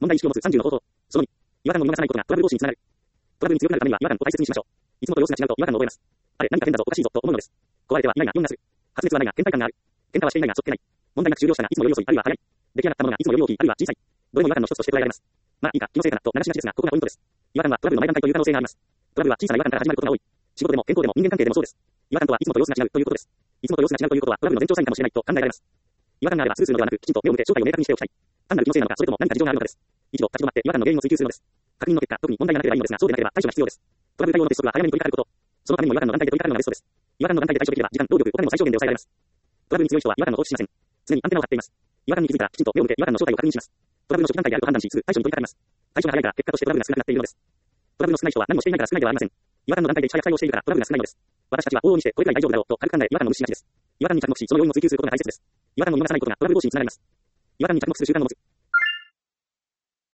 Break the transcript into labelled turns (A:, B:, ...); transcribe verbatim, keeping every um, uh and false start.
A: 問題意識を持つさんじゅうの方法。そのに、違和感を見逃さないことがトラブル防止につながる。トラブルに強くなるためには違和感を大切にしましょう。いつもと様子が違うと違和感を覚えます。あれ、何か変だぞ、おかしいぞ、と思うのです。壊れてはいないが、よんがする。発熱はないが、倦怠感がある。喧嘩はしていないが、そっけない。問題なく終了したが、いつもより遅い、あるいは早い。出来上がったものがいつもより大きい、あるいは小さい。どれも違和感の一つとして捉えられます。まあいいか、気のせいかな、と流しがちですが、ここがポイントです。違和感はトラブルの前段階という可能性があります。トラブルは小さな違和感から始まることが多い。仕事でも健康でも人間関係でもそうです。違和感とはいつもと様子が違うということです。いつもと様子が違うということはトラブルの前兆サインかもしれないと考えられます。違和感があればスルーするのではなく、きちんと目を向け正体を明確にしておきたい。単なる気のせいなのか、それとも何か事情があるのかです。一度立ち止まって違和感の原因を追求するのです。確認の結果、特に問題がなければいいのですが、そうでなければ対処が必要です。トラブル対応の鉄則は早めに取り掛かること。そのためにも違和感の段階で取り掛かるのがベストです。違和感の段階で対処できれば、時間、労力、お金も最小限で抑えられます。トラブルに強い人は違和感を放置しません。常にアンテナを張っています。違和感に気づいたら、きちんと目を向け違和感の正体を確認します。トラブルの初期段階であると判断し、すぐ対処に取り掛かります。対処が早いから結果としてトラブルが少なくなっているのです。トラブルの少ない人は何もしていないから少ないではありません。違和感の段階で早く対応しているからトラブルが少ないのです。私たちは往々にしてこれくらい大丈夫だろうと軽く考え違和感の無視しがちです。違和感に着目し、その要因を追求することが大切です。違和感を見逃さないことがトラブル防止につながります。違和感に着目する習慣を持つ。